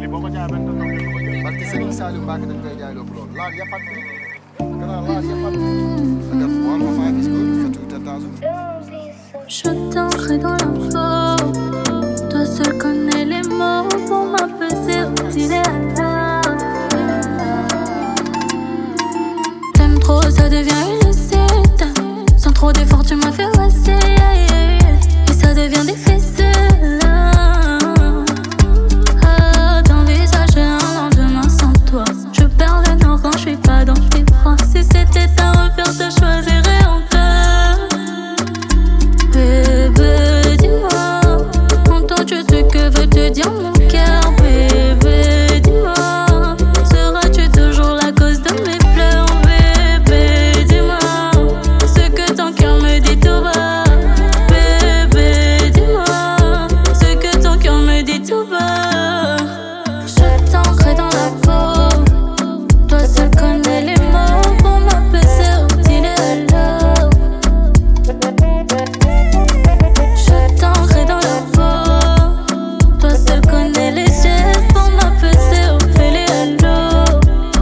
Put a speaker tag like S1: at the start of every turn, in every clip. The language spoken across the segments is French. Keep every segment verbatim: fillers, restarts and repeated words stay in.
S1: parce que Serigne Saliou Mbacké dañ koy jaay lépp loolu laal yàppat bi gannaaw laal yàppat bi nga def one for five is good fifty ten thousand.
S2: Je t'entrerai dans la peau. Toi seul connais les mots pour m'apaiser au dilemme. T'aimes trop, ça devient une recette. Sans trop d'efforts, tu m'as fait passer. Et ça devient des fesses. Ah, t'envisages un lendemain sans toi. Je perds le nord quand je suis pas dans tes bras. Si c'était à refaire, je choisirais encore. Bébé, dis-moi, entends-tu ce que veut te dire mon cœur? Bébé, dis-moi, seras-tu toujours la cause de mes pleurs? Bébé, dis-moi, ce que ton cœur me dit tout bas. Bébé, dis-moi, ce que ton cœur me dit tout bas. Je t'ancrerai dans la peau. Toi seul connais les mots pour m'apaiser au dilemme. Je t'ancrerai dans la peau. Toi seul connais les gestes pour m'apaiser au féléalo.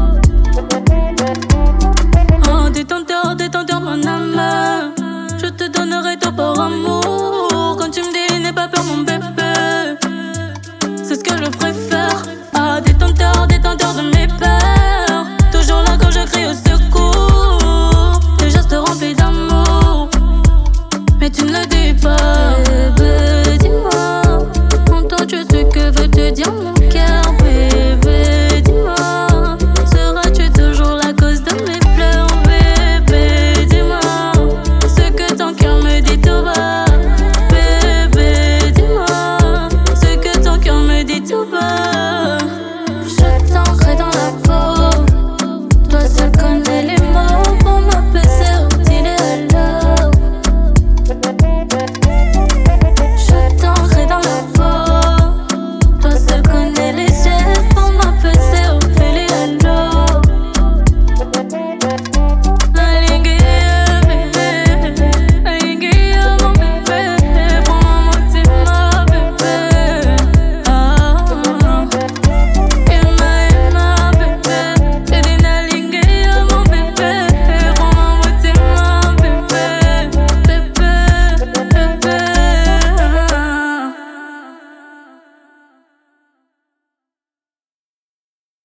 S2: Oh, détenteur, détenteur, mon âme. Je te donnerai tout par amour. Quand tu me dis n'aie pas peur, mon bébé, c'est ce que je préfère. Ah, détenteur, détenteur de mes peurs. Toujours là quand je crie au secours. Des gestes remplis d'amour, mais tu ne le dis pas. Bébé, dis-moi, entends-tu ce que veut te dire mon